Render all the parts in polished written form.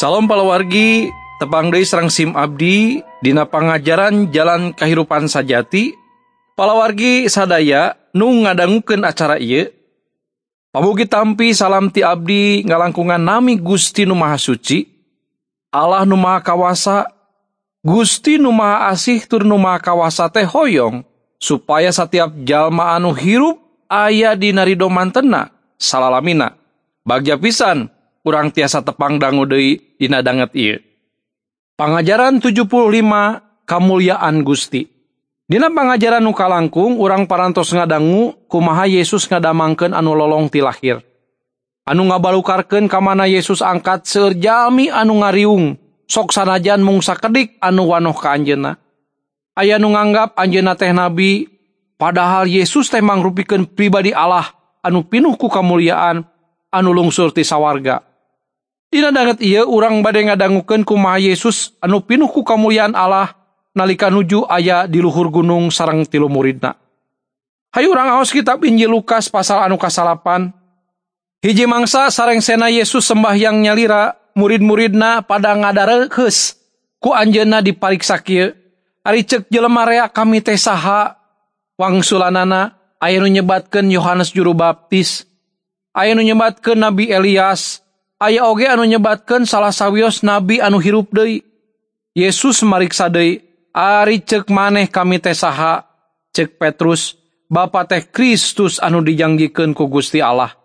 Salam palawargi, tepang deui sareng SIM Abdi dina pangajaran Jalan Kahirupan Sajati. Palawargi sadaya nu ngadangukeun acara ieu. Pamugi tampi salam ti abdi ngalangkungan nami Gusti Nu Maha Suci, Allah Nu Maha Kawasa, Gusti Nu Maha Asih tur Nu Maha Kawasa teh hoyong supaya setiap jalma anu hirup aya dina ridho mantenna salalamina. Bagja pisan urang tiasa tepang dangu deui dina danget ieu. Pangajaran 75 Kamuliaan Gusti. Dina pangajaran nu kalangkung urang parantos ngadangu kumaha Yesus ngadamangkeun anu lolong ti lahir. Anu ngabalukarkeun ka mana Yesus angkat seueur jalmi anu ngariung sok sanajan mung sakedik anu wanoh ka anjeunna. Aya nu nganggap anjeunna teh nabi, padahal Yesus teh mangrupikeun pribadi Allah anu pinuh ku kamuliaan anu lungsur ti sawarga. Dina danget ieu urang bade ngadangukeun kumaha Yesus anu pinuh ku kamuliaan Allah nalika nuju aya di luhur gunung sareng 3 muridna. Hayu urang aos kitab Injil Lukas pasal anu ka-8. Hiji mangsa sarengsena Yesus sembahyang nyalira, murid-muridna pada ngadareukheus ku anjeunna dipariksa kieu. Ari ceuk jelema rea kami teh saha? Wangsulanana aya nu nyebatkeun Yohanes Juru Baptis, aya nu nyebatkeun Nabi Elias, aya oge anu nyebatkeun salah sawios nabi anu hirup deui. Yesus mariksa deui, ari ceuk maneh kami teh saha? Ceuk Petrus, Bapa teh Kristus anu dijangjikeun ku Gusti Allah.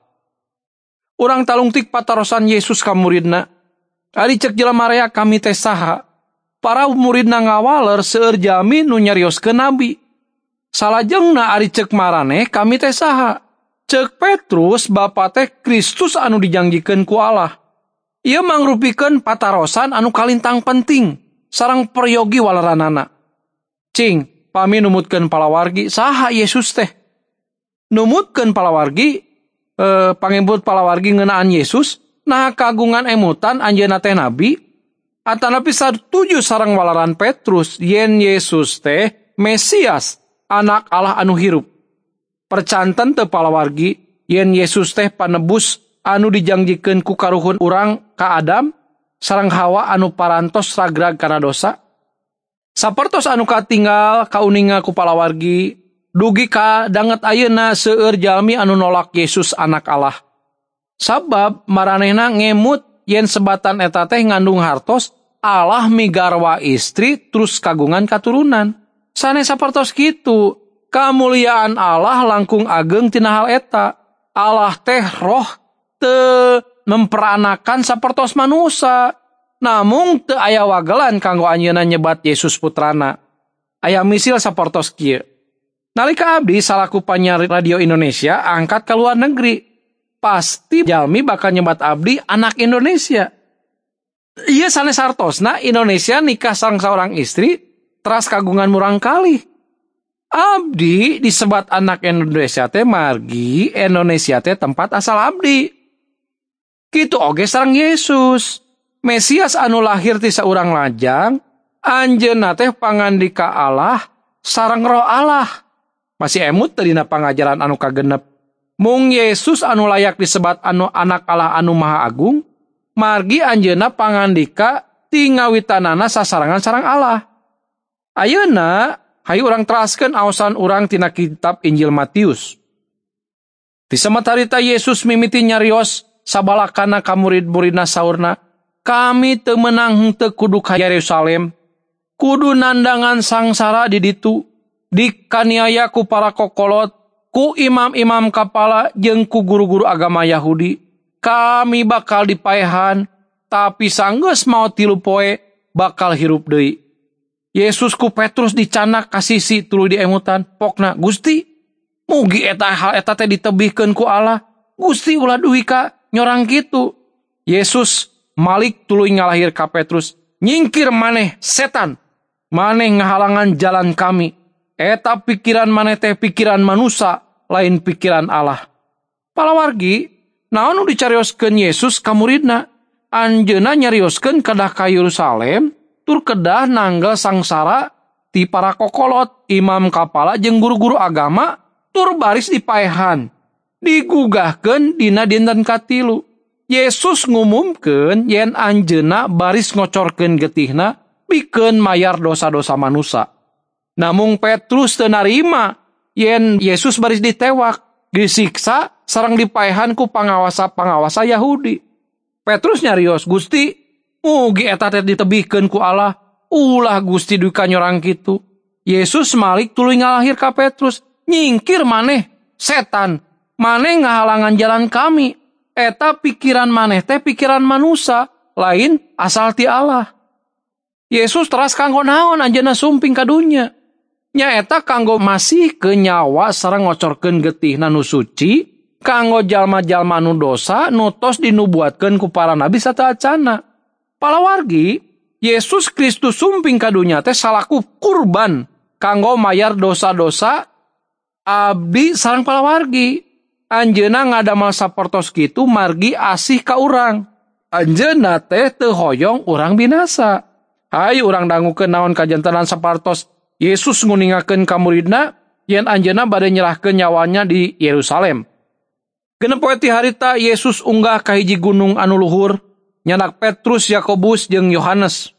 Urang talungtik patarosan Yesus ka muridna, ari ceuk jelema rea kami teh saha? Para muridna ngawaler seueur jalmi nu nyarioskeun nabi. Salajengna ari ceuk maraneh kami teh saha? Ceuk Petrus, Bapa teh Kristus anu dijangjikeun ku Allah. Ieu mangrupikeun patarosan anu kalintang penting sareng peryogi walaranana. Cing, pami numutkeun palawargi saha Yesus teh? Numutkeun palawargi, pangembut palawargi ngeunaan Yesus, nah kagungan emutan anjeunna teh nabi, atanapi satuju sareng walaran Petrus yen Yesus teh Mesias, anak Allah anu hirup. Percanten teu palawargi yen Yesus teh panebus anu dijangjikeun ku karuhun urang ka Adam sareng Hawa anu parantos ragrag kana dosa. Sapertos anu katinggal kauninga ku palawargi, dugi ka danget ayeuna seueur jalmi anu nolak Yesus anak Allah. Sabab maranehna ngemut yen sebatan eta teh ngandung hartos Allah migarwa istri terus kagungan katurunan. Sanes sapertos kitu, kamuliaan Allah langkung ageng tina hal eta. Allah teh roh teu memperanakan sapertos manusia. Namung teu aya wagelan kanggo anjeunna nyebat Yesus putrana. Aya misil sapertos kieu. Nalika abdi salaku panyiar radio Indonesia angkat ka luar negeri, pasti jalmi bakal nyebat abdi anak Indonesia. Ieu sanes sartosna Indonesia nikah sareng saorang istri teras kagungan murang kalih. Abdi disebat anak Indonesia teh margi Indonesia teh tempat asal abdi. Kitu oge sareng Yesus, Mesias anu lahir ti saurang lajang, anjeunna teh pangandika Allah sareng Roh Allah. Masih emut teh dina pangajaran anu kagenep. Mung Yesus anu layak disebat anu anak Allah anu Maha Agung, margi anjeunna pangandika ti ngawitanana sasarangan sareng Allah. Ayeuna hayu urang teraskeun aosan urang tina kitab Injil Matius. Ti sametarita Yesus mimiti nyarios sabalakana ka murid-muridna saurna, kami teu meunang henteu kudu ka Yerusalem, kudu nandangan sangsara di ditu, dikaniaya ku para kokolot, ku imam-imam kapala jeung ku guru-guru agama Yahudi. Kami bakal dipaehan, tapi sanggeus maot 3 poe bakal hirup deui. Yesus ku Petrus dicanak ka sisi tuluy diemutan, pokna, Gusti, mugi eta hal eta teh ditebihkeun ku Allah. Gusti ulah duwi ka nyorang kitu. Yesus malik tuluy ngalahir ka Petrus, nyingkir maneh setan, maneh ngahalangan jalan kami. Eta pikiran maneh teh pikiran manusia, lain pikiran Allah. Palawargi, naon nu dicarioskeun Yesus ka muridna? Anjeunna nyarioskeun kedah ka Yerusalem, tur kedah nanggal sangsara ti para kokolot, imam kapala jeung guru-guru agama, tur baris dipaehan, digugahkeun dina dinten katilu. Yesus ngumumkeun yen anjeunna baris ngocorkeun getihna pikeun mayar dosa-dosa manusia. Namung Petrus teu narima yen Yesus baris ditewak, disiksa sareng dipaehan ku pangawasa-pangawasa Yahudi. Petrus nyarios, "Gusti, mugi eta teh ditebihkeun ku Allah." Ulah Gusti duka nyorang kitu. Yesus malik tuluy ngalahir ka Petrus, "Nyingkir maneh, setan. Maneh ngahalangan jalan kami. Eta pikiran maneh teh pikiran manusia, lain asal ti Allah." Yesus teras kanggo naon anjeunna sumping ka dunya? Nyaeta kanggo masih ke nyawa sareng ngocorkeun getihna nu suci, kanggo jalma-jalma nu dosa nu tos dinubuatkeun ku para nabi sataacana. Palawargi, Yesus Kristus sumping ka dunya teh salaku kurban kanggo mayar dosa-dosa abdi sareng palawargi. Anjeunna ngadamel sapertos kitu margi asih ka urang. Anjeunna teh teu hoyong urang binasa. Hai urang dangukeun naon kajantenan sapertos Yesus nguningakeun ka muridna yen anjeunna bade nyerahkeun nyawanya di Yerusalem. Genep poe ti harita Yesus unggah ka hiji gunung anu luhur, nyanak Petrus, Yakobus jeung Yohanes.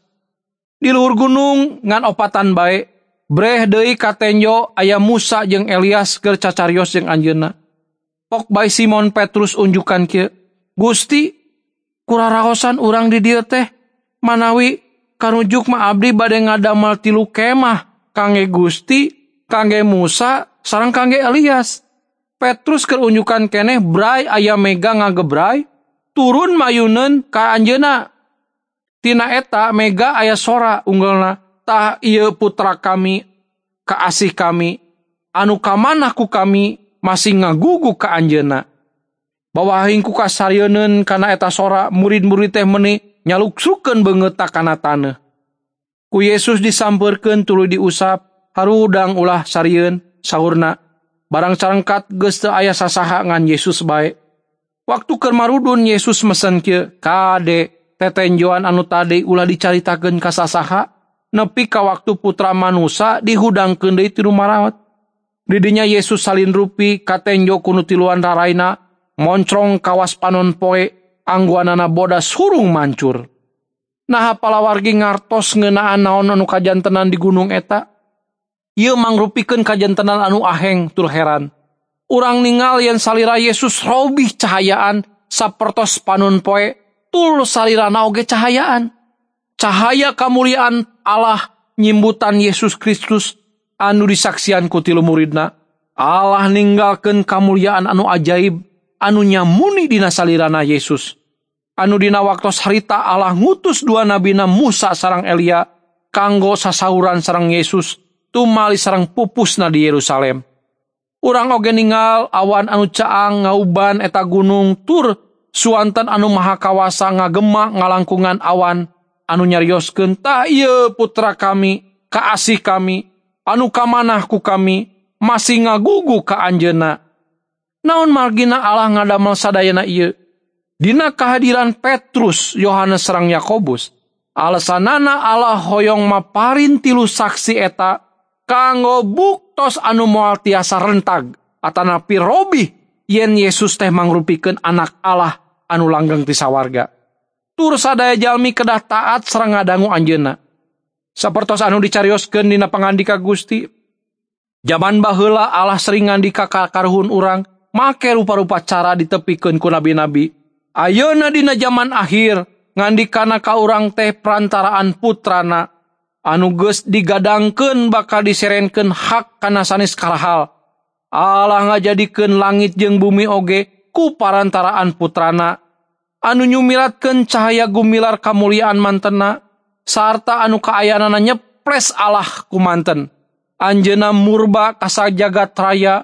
Di luhur gunung ngan opatan bae, breh deui katenjo aya Musa jeung Elias keur cacarios jeung anjeunna. Pok bae Simon Petrus unjukan kieu, "Gusti, kuraraosan urang di dieu teh, manawi karujuk mah abdi bade ngadamel 3 kemah, kangge Gusti, kangge Musa, sareng kangge Elias." Petrus keur unjukan keneh bray aya mega ngagebray, turun mayuneun ka anjeunna. Tina eta mega aya sora unggalna, "Tah ieu putra kami, kaasih kami, anu kamanah ku kami masih ngagugu ka anjeunna." Bawahing ku kasarieun kana eta sora, murid-murid teh meuni nyaluksrukeun beungeutna kana taneuh. Ku Yesus disampeurkeun tuluy diusap, harudang ulah sarieun, saurna, "Barang carengkat geus teu aya sasaha ngan Yesus bae." Waktu keur marudun Yesus mesen kieu, "Kade, tetenjoan anu tadi ulah dicaritakeun ka sasaha, nepi ka waktu Putra Manusa dihudangkeun deui ti rumah rawat." Di dinya Yesus salin rupi katenjo kunu tiluan raraina, moncrong kawas panon poe, angguanana bodas hurung mancur. Nah palawargi ngartos ngeunaan naon anu kajantenan di gunung eta. Ieu mangrupikeun kajantenan anu aheng tur heran. Urang ningal yen salira Yesus robih cahayaan sapertos panon poe, tul salirana oge cahayaan. Cahaya kamuliaan Allah nyimbutan Yesus Kristus anu disaksian ku 3 muridna. Allah ninggalkeun kamuliaan anu ajaib anu nyamuni dina salirana Yesus. Anu dina waktos harita Allah ngutus 2 nabina Musa sareng Elia kanggo sasauran sareng Yesus tumali sareng pupusna di Yerusalem. Urang oge ningal awan anu caang ngauban eta gunung tur suanten anu maha kawasa ngagema ngalangkungan awan anu nyarioskeun, "Tah ieu putra kami, kaasih kami, anu kamanah ku kami, masih ngagugu ka anjeunna." Naon margina Allah ngadamel sadayana ieu? Dina kehadiran Petrus, Yohanes sareng Yakobus, alasanana Allah hoyong maparin 3 saksi eta kanggo buktos anu moal tiasa rentag atanapi robih yen Yesus teh mangrupikeun anak Allah anu langgeng ti sawarga. Tur sadaya jalmi kedah taat sareng ngadangu anjeunna. Sapertos anu dicarioskeun dina pangandika Gusti, jaman baheula Allah sering ngandika ka karuhun urang make rupa-rupa cara ditepikeun ku nabi-nabi. Ayeuna dina zaman akhir ngandikana ka urang teh perantaraan putrana anu geus digadangkeun bakal diserenkeun hak kana sanes kalahal. Allah ngajadikeun langit jeung bumi oge ku parantaraan putrana anu nyumiratkeun cahaya gumilar kamuliaan mantenna sarta anu kaayanana nyeples Allah ku manten. Anjeunna murba ka sajagat raya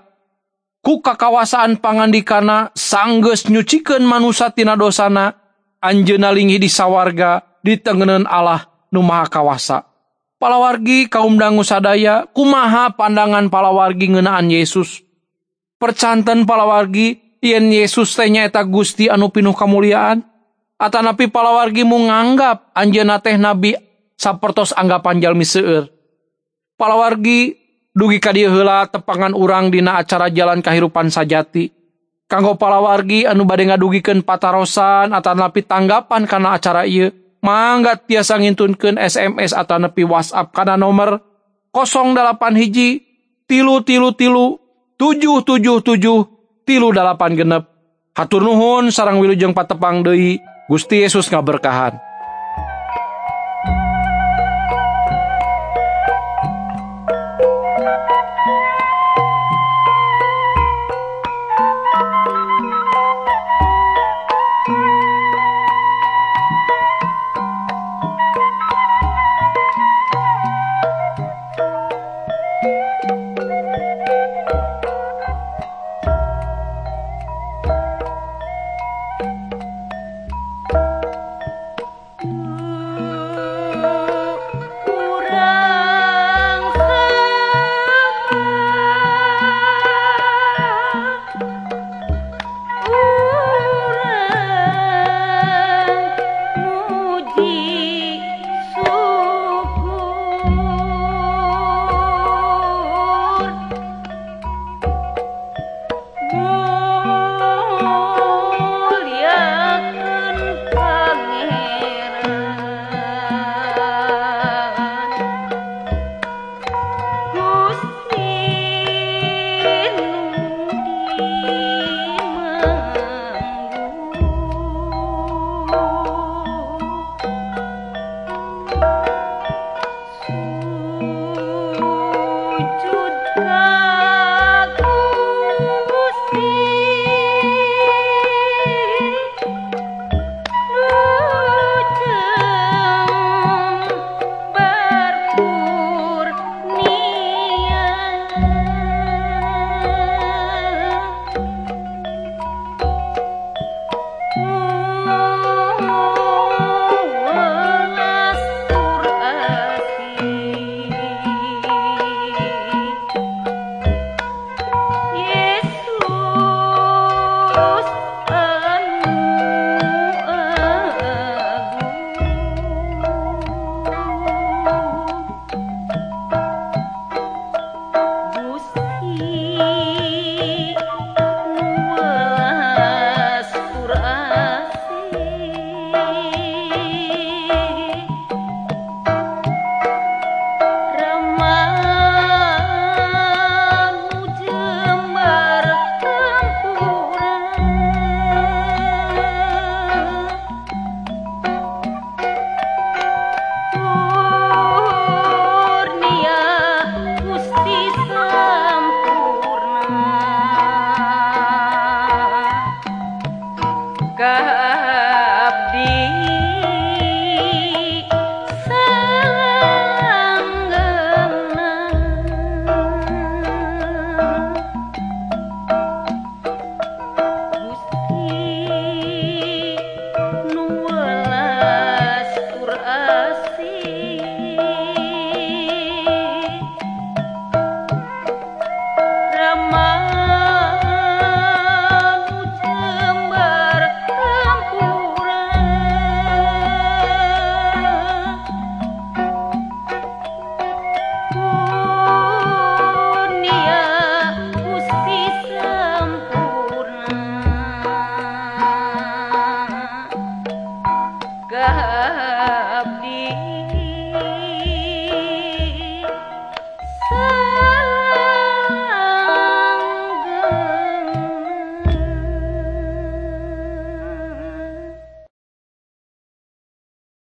ku kakawasaan pangandikana sanggeus nyucikeun manusia tina dosana. Anjeunna linggih di sawarga ditengeuneun Allah nu maha kawasa. Palawargi kaum dangu sadaya, kumaha pandangan palawargi ngeunaan Yesus? Percanten palawargi yen Yesus teh nyaeta Gusti anu pinuh kamuliaan, atanapi palawargi mu nganggap anjeunna teh nabi sapertos anggapan jalmi seueur. Palawargi dugi ka dieu heula tepangan urang dina acara jalan kahirupan sajati. Kanggo palawargi anu bade ngadugikeun patarosan atanapi tanggapan kana acara ieu, mangga tiasa ngintunkeun SMS atanapi WhatsApp kana nomor 08 333 777 386. Hatur nuhun sareng wilujeng patepang deui. Gusti Yesus ngaberkahan. Kah